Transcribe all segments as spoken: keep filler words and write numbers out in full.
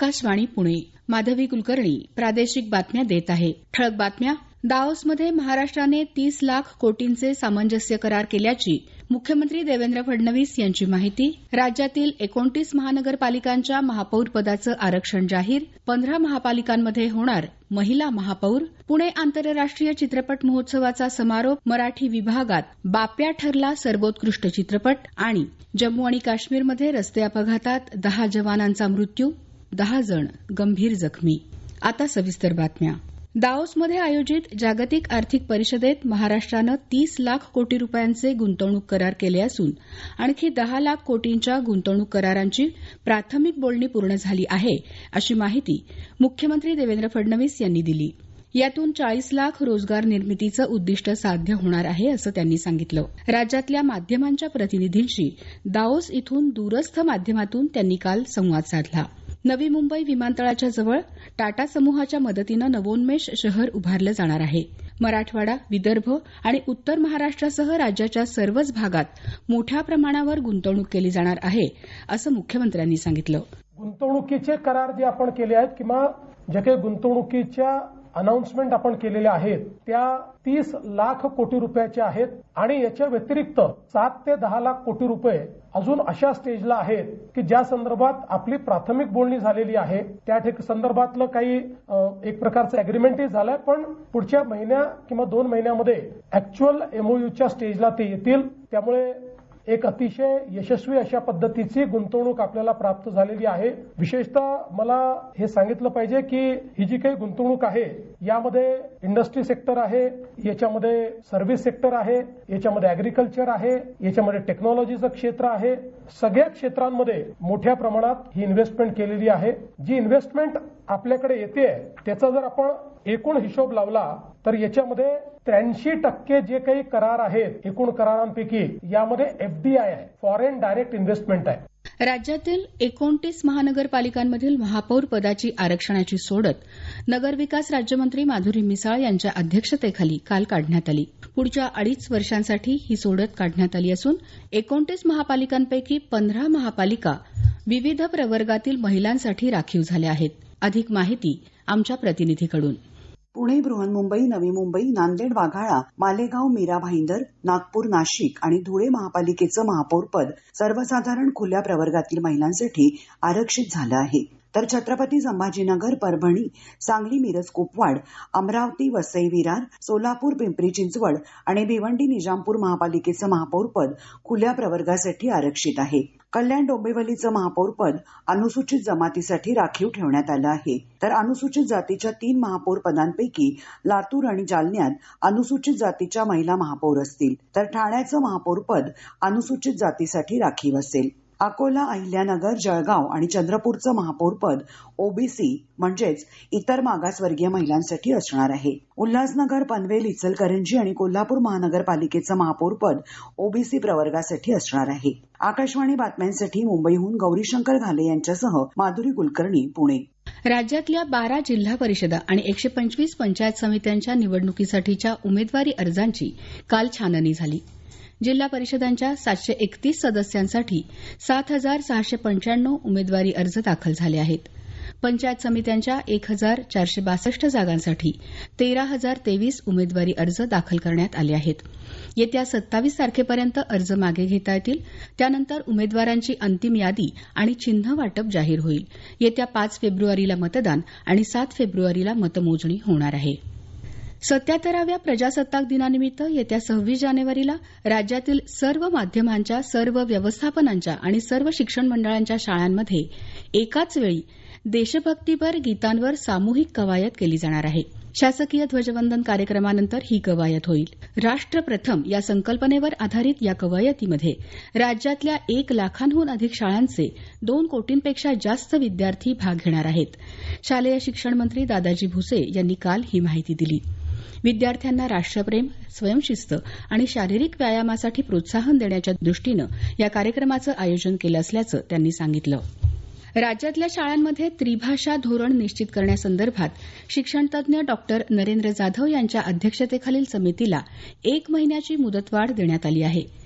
आकाशवाणी पुणे. माधवी कुलकर्णी प्रादेशिक बातम्या देत आहे. ठळक बातम्या. दाओसमध्ये महाराष्ट्राने तीस लाख कोटींचे सामंजस्य करार केल्याची मुख्यमंत्री देवेंद्र फडणवीस यांची माहिती. राज्यातील एकोणतीस महानगरपालिकांच्या महापौरपदाचं आरक्षण जाहीर. पंधरा महापालिकांमध्ये होणार महिला महापौर. पुणे आंतरराष्ट्रीय चित्रपट महोत्सवाचा समारोप. मराठी विभागात बाप्या ठरला सर्वोत्कृष्ट चित्रपट. आणि जम्मू आणि काश्मीरमध्ये रस्ते अपघातात दहा जवानांचा मृत्यू, दहा जण गंभीर जखमी. आता सविस्तर बातम्या. दाओसमध्ये आयोजित जागतिक आर्थिक परिषदेत महाराष्ट्रानं तीस लाख कोटी रुपयांचे गुंतवणूक करार केले असून आणखी दहा लाख कोटींच्या गुंतवणूक करारांची प्राथमिक बोलणी पूर्ण झाली आहे, अशी माहिती मुख्यमंत्री देवेंद्र फडणवीस यांनी दिली. यातून चाळीस लाख रोजगार निर्मितीचं उद्दिष्ट साध्य होणार आहे, असं त्यांनी सांगितलं. राज्यातल्या माध्यमांच्या प्रतिनिधींशी दाओस इथून दूरस्थ माध्यमातून त्यांनी काल संवाद साधला. नवी मुंबई विमानतळाच्या जवळ टाटा समूहाच्या मदतीनं नवोन्मेष शहर उभारलं जाणार आहे. मराठवाडा, विदर्भ आणि उत्तर महाराष्ट्रासह राज्याच्या सर्वच भागात मोठ्या प्रमाणावर गुंतवणूक केली जाणार आहे, असं मुख्यमंत्र्यांनी सांगितलं. गुंतवणुकीचे करार जे आपण केले आहेत किंवा जे काही गुंतवणुकीच्या अनाउन्समेंट आपण केलेल्या आहेत त्या तीस लाख कोटी रुपयाच्या आहेत आणि याच्या व्यतिरिक्त सात ते दहा लाख कोटी रुपये अजून अशा स्टेजला आहेत की ज्या संदर्भात आपली प्राथमिक बोलणी झालेली आहे. त्या संदर्भातलं काही एक प्रकारचं अग्रीमेंटही झालंय, पण पुढच्या महिन्या किंवा दोन महिन्यामध्ये ऍक्च्युअल एमओयूच्या स्टेजला ते येतील. त्यामुळे एक अतिशय यशस्वी अशा पद्धतीची गुंतवणूक आपल्याला प्राप्त झालेली आहे. विशेषतः मला हे सांगितलं पाहिजे की ही जी काही गुंतवणूक आहे यामध्ये इंडस्ट्री सेक्टर आहे, याच्यामध्ये सर्व्हिस सेक्टर आहे, याच्यामध्ये अॅग्रिकल्चर आहे, याच्यामध्ये टेक्नॉलॉजीचं क्षेत्र आहे. सगळ्या क्षेत्रांमध्ये मोठ्या प्रमाणात ही इन्व्हेस्टमेंट केलेली आहे. जी इन्व्हेस्टमेंट आपल्याकडे येते त्याचा जर आपण एकूण हिशोब लावला तर याच्यामध्ये त्र्याऐंशी टक्के जे काही करार आहेत एकूण करारांपैकी यामध्ये एफडीआय आहे, फॉरेन डायरेक्ट इन्व्हेस्टमेंट आहे. राज्यातील एकोणतीस महानगरपालिकांमधील महापौर पदाची आरक्षणाची सोडत नगरविकास राज्यमंत्री माधुरी मिसाळ यांच्या अध्यक्षतेखाली काल काढण्यात आली. पुढच्या अडीच वर्षांसाठी ही सोडत काढण्यात आली असून एकोणतीस महापालिकांपैकी पंधरा महापालिका विविध प्रवर्गातील महिलांसाठी राखीव झाल्या आहेत. अधिक माहिती आमच्या प्रतिनिधीकडून. पुणे, बृहन्मुंबई, नवी मुंबई, नांदेड, वाघाळा, मालेगाव, मीरा भाईंदर, नागपूर, नाशिक आणि धुळे महापालिकेचं महापौरपद सर्वसाधारण खुल्या प्रवर्गातील महिलांसाठी आरक्षित झालं आहे. तर छत्रपती संभाजीनगर, परभणी, सांगली, मिरज, कुपवाड, अमरावती, वसई, विरार, सोलापूर, पिंपरी चिंचवड आणि भिवंडी, निजामपूर महापालिकेचं महापौरपद खुल्या प्रवर्गासाठी आरक्षित आहे. कल्याण डोंबिवलीचं महापौरपद अनुसूचित जमातीसाठी राखीव ठेवण्यात आलं आहे. तर अनुसूचित जातीच्या तीन महापौर पदांपैकी लातूर आणि जालन्यात अनुसूचित जातीच्या महिला महापौर असतील, तर ठाण्याचं महापौरपद अनुसूचित जातीसाठी राखीव असेल. अकोला, अहिल्यानगर, जळगाव आणि चंद्रपूरचं महापौरपद ओबीसी म्हणजेच इतर मागासवर्गीय महिलांसाठी असणार आहे. उल्हासनगर, पनवेल, इचलकरंजी आणि कोल्हापूर महानगरपालिकेचं महापौरपद ओबीसी प्रवर्गासाठी असणार आहे. आकाशवाणी बातम्यांसाठी मुंबईहून गौरीशंकर घाले यांच्यासह माधुरी कुलकर्णी, पुणे. राज्यातल्या बारा जिल्हा परिषदा आणि एकशे पंचवीस पंचायत समित्यांच्या निवडणुकीसाठीच्या उमेदवारी अर्जांची काल छाननी झाली. जिल्हा परिषदांच्या सातशे एकतीस सदस्यांसाठी सात हजार सहाशे पंच्याण्णव उमेदवारी अर्ज दाखल झाले आहेत. पंचायत समित्यांच्या एक हजार चारशे बासष्ट जागांसाठी तेरा हजार तेवीस उमेदवारी अर्ज दाखल करण्यात आले आहेत. येत्या सत्तावीस तारखेपर्यंत अर्ज मागे घेता येतील. त्यानंतर उमेदवारांची अंतिम यादी आणि चिन्ह वाटप जाहीर होईल. येत्या पाच फेब्रुवारीला मतदान आणि सात फेब्रुवारीला मतमोजणी होणार आहे. सत्याहत्तराव्या प्रजासत्ताक दिनानिमित्त येत्या सव्वीस जानेवारीला राज्यातील सर्व माध्यमांच्या, सर्व व्यवस्थापनांच्या आणि सर्व शिक्षण मंडळांच्या शाळांमध्ये एकाच वेळी देशभक्तीपर गीतांवर सामूहिक कवायत केली जाणार आहे. शासकीय ध्वजवंदन कार्यक्रमानंतर ही कवायत होईल. राष्ट्र प्रथम या संकल्पनेवर आधारित या कवायतीमध्ये राज्यातल्या एक लाखांहून अधिक शाळांचे दोन कोटींपेक्षा जास्त विद्यार्थी भाग घेणार आहेत. शालेय शिक्षण मंत्री दादाजी भुसे यांनी काल ही माहिती दिली. विद्यार्थ्यांना राष्ट्रप्रेम, स्वयंशिस्त आणि शारीरिक व्यायामासाठी प्रोत्साहन देण्याच्या दृष्टीनं या कार्यक्रमाचं आयोजन केलं असल्याचं त्यांनी सांगितलं. राज्यातल्या शाळांमध्ये त्रिभाषा धोरण निश्चित करण्यासंदर्भात शिक्षणतज्ञ डॉक्टर नरेंद्र जाधव यांच्या अध्यक्षतेखालील समितीला एक महिन्याची मुदतवाढ देण्यात आली आहे.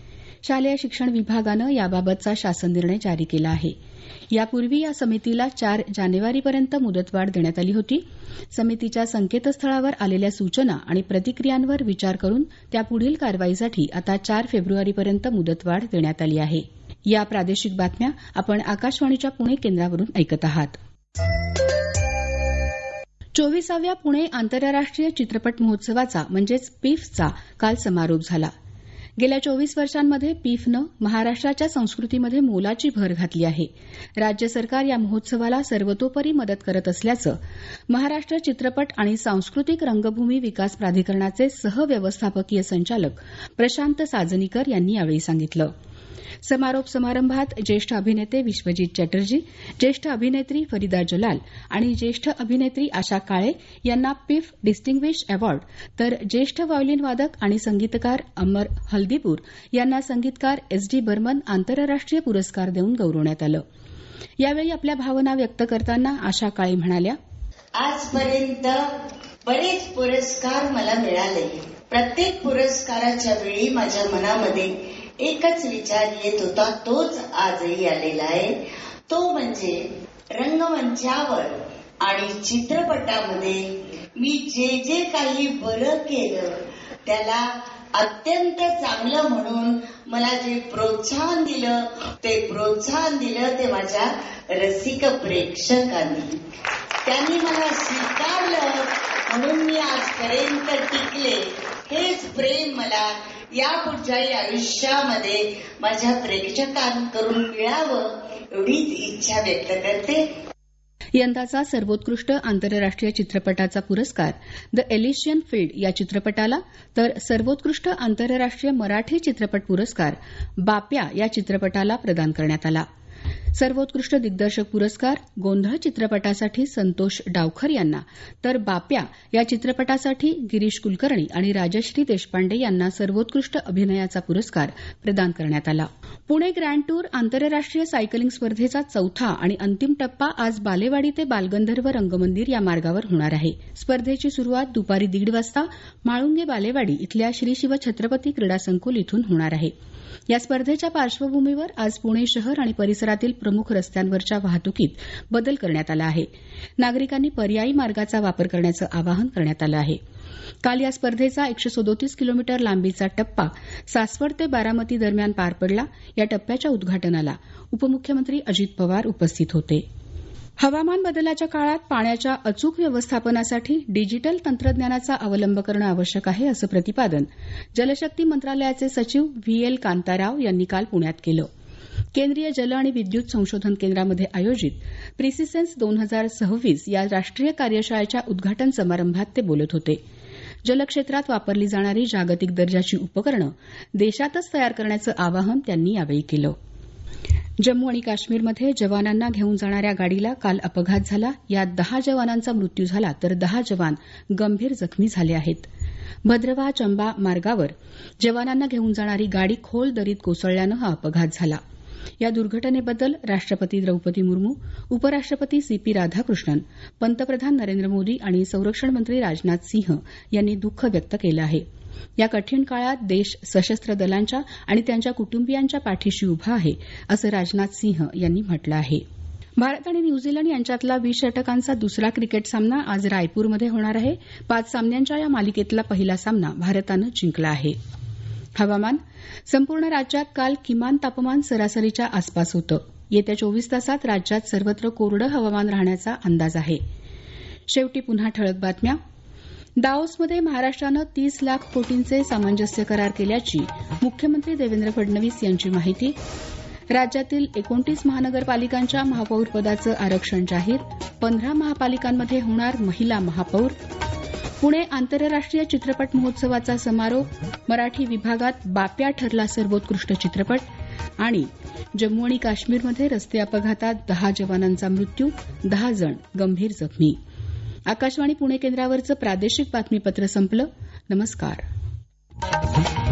शालेय शिक्षण विभागानं याबाबतचा शासन निर्णय जारी केला आहे. यापूर्वी या समितीला चार जानेवारीपर्यंत मुदतवाढ देण्यात आली होती. समितीच्या संकेतस्थळावर आलेल्या सूचना आणि प्रतिक्रियांवर विचार करून त्यापुढील कारवाईसाठी आता चार फेब्रुवारीपर्यंत मुदतवाढ देण्यात आली आहे. या प्रादेशिक बातम्या आपण आकाशवाणीच्या पुणे केंद्रावरून ऐकत आहात. चोवीसाव्या पुणे आंतरराष्ट्रीय चित्रपट महोत्सवाचा म्हणजेच पीफचा काल समारोप झाला. गेल्या चोवीस वर्षांमध्ये पीफनं महाराष्ट्राच्या संस्कृतीमध्ये मोलाची भर घातली आहे. राज्य सरकार या महोत्सवाला सर्वतोपरी मदत करत असल्याचं महाराष्ट्र चित्रपट आणि सांस्कृतिक रंगभूमी विकास प्राधिकरणाचे सहव्यवस्थापकीय संचालक प्रशांत साजनीकर यांनी यावेळी सांगितलं. समारोप समारंभात ज्येष्ठ अभिनेते विश्वजित चॅटर्जी, ज्येष्ठ अभिनेत्री फरीदा जलाल आणि ज्येष्ठ अभिनेत्री आशा काळे यांना पीफ डिस्टिंग्विश अवॉर्ड, तर ज्येष्ठ व्हायोलिन वादक आणि संगीतकार अमर हल्दीपूर यांना संगीतकार एस डी बर्मन आंतरराष्ट्रीय पुरस्कार देऊन गौरवण्यात आलं. यावेळी आपल्या भावना व्यक्त करताना आशा काळे म्हणाल्या, आजपर्यंत बरेच पुरस्कार मला मिळाले. प्रत्येक पुरस्काराच्या वेळी माझ्या मनामध्ये एकच विचार येत होता, तोच आजही आलेला आहे. तो म्हणजे रंगमंचावर आणि चित्रपटामध्ये मी जे जे काही बरं केलं त्याला अत्यंत चांगलं म्हणून मला जे प्रोत्साहन दिलं ते प्रोत्साहन दिलं ते माझ्या रसिक प्रेक्षकांनी. त्यांनी मला स्वीकारलं म्हणून मी आजपर्यंत टिकले. हेच प्रेम मला या पुढच्याही आयुष्यामध्ये माझ्या प्रेक्षकांकडून मिळावं एवढीच इच्छा व्यक्त करते. यंदाचा सर्वोत्कृष्ट आंतरराष्ट्रीय चित्रपटाचा पुरस्कार द एलिशियन फील्ड या चित्रपटाला, तर सर्वोत्कृष्ट आंतरराष्ट्रीय मराठी चित्रपट पुरस्कार बाप्या या चित्रपटाला प्रदान करण्यात आला. सर्वोत्कृष्ट दिग्दर्शक पुरस्कार गोंधळ चित्रपटासाठी संतोष डावखर यांना, तर बाप्या या चित्रपटासाठी गिरीश कुलकर्णी आणि राजश्री देशपांडे यांना सर्वोत्कृष्ट अभिनयाचा पुरस्कार प्रदान करण्यात आला. पुणे ग्रँड टूर आंतरराष्ट्रीय सायकलिंग स्पर्धेचा चौथा आणि अंतिम टप्पा आज बालेवाडी ते बालगंधर्व रंगमंदिर या मार्गावर होणार आहे. स्पर्धेची सुरुवात दुपारी दीड वाजता माळुंगे बालेवाडी इथल्या श्री शिव छत्रपती क्रीडा संकुल इथून होणार आहे. या स्पर्धेच्या पार्श्वभूमीवर आज पुणे शहर आणि परिसरातील प्रमुख रस्त्यांवरच्या वाहतुकीत बदल करण्यात आला आहे. नागरिकांनी पर्यायी मार्गाचा वापर करण्याचं आवाहन करण्यात आलं आहे. काल या स्पर्धेचा एकशे सदोतीस किलोमीटर लांबीचा टप्पा सासवड ते बारामती दरम्यान पार पडला. या टप्प्याच्या उद्घाटनाला उपमुख्यमंत्री अजित पवार उपस्थित होते. हवामान बदलाच्या काळात पाण्याच्या अचूक व्यवस्थापनासाठी डिजिटल तंत्रज्ञानाचा अवलंब करणं आवश्यक आहे, असं प्रतिपादन जलशक्ती मंत्रालयाचे सचिव व्ही एल कांताराव यांनी काल पुण्यात केलं. केंद्रीय जल आणि विद्युत संशोधन केंद्रामध्ये आयोजित प्रिसिसेन्स दोन हजार सव्वीस या राष्ट्रीय कार्यशाळेच्या उद्घाटन समारंभात ते बोलत होते. जलक्षेत्रात वापरली जाणारी जागतिक दर्जाची उपकरणं देशातच तयार करण्याचं आवाहन त्यांनी यावेळी केलं. जम्मू आणि काश्मीरमध्ये जवानांना घेऊन जाणाऱ्या गाडीला काल अपघात झाला. यात दहा जवानांचा मृत्यू झाला, तर दहा जवान गंभीर जखमी झाले आहेत. भद्रवाह चंबा मार्गावर जवानांना घेऊन जाणारी गाडी खोल दरीत कोसळल्यानं हा अपघात झाला. या दुर्घटनेबद्दल राष्ट्रपती द्रौपदी मुर्मू, उपराष्ट्रपती सी पी राधाकृष्णन, पंतप्रधान नरेंद्र मोदी आणि संरक्षण मंत्री राजनाथ सिंह यांनी दुःख व्यक्त केलं आहे. या कठीण काळात देश सशस्त्र दलांच्या आणि त्यांच्या कुटुंबियांच्या पाठीशी उभा आहे, असं राजनाथ सिंह यांनी म्हटलं आहे. भारत आणि न्यूझीलंड यांच्यातला वीस षटकांचा दुसरा क्रिकेट सामना आज रायपूरमध्ये होणार आहे. पाच सामन्यांच्या या मालिकेतला पहिला सामना भारतानं जिंकला आहे. हवामान. संपूर्ण राज्यात काल किमान तापमान सरासरीच्या आसपास होतं. येत्या चोवीस तासात राज्यात सर्वत्र कोरडं हवामान राहण्याचा अंदाज आहे. शेवटी पुन्हा ठळक बातम्या. दाओसमध्ये महाराष्ट्रानं तीस लाख कोटींचे सामंजस्य करार केल्याची मुख्यमंत्री देवेंद्र फडणवीस यांची माहिती. राज्यातील एकोणतीस महानगरपालिकांच्या महापौरपदाचं आरक्षण जाहीर. पंधरा महापालिकांमध्ये होणार महिला महापौर. पुणे आंतरराष्ट्रीय चित्रपट महोत्सवाचा समारोप. मराठी विभागात बाप्या ठरला सर्वोत्कृष्ट चित्रपट. आणि जम्मू आणि काश्मीरमध्ये रस्ते अपघातात दहा जवानांचा मृत्यू, दहा जण गंभीर जखमी. आकाशवाणी पुणे केंद्रावरचं प्रादेशिक बातमीपत्र संपलं. नमस्कार.